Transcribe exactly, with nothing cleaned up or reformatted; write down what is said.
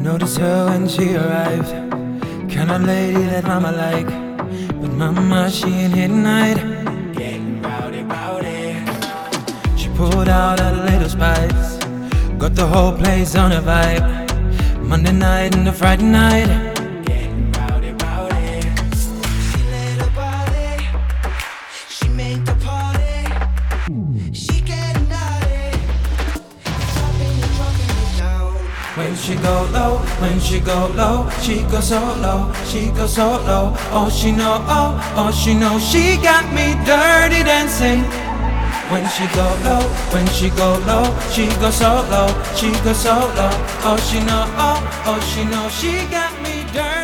Notice her when she arrived, kind of lady that mama like. But mama, she ain't here tonight, getting rowdy, rowdy. She pulled out a little spice, got the whole place on a vibe. Monday night and the Friday night, getting rowdy, rowdy. She let her body, she make the party. She getting naughty, dropping it, dropping it down. When she go low, when she go low, she go so low, she go so low. Oh, she know, oh, oh, she know, she got me dirty dancing. When she go low, when she go low, she go so low, she go so low. Oh, she know, oh, oh, she know, she got me dirty.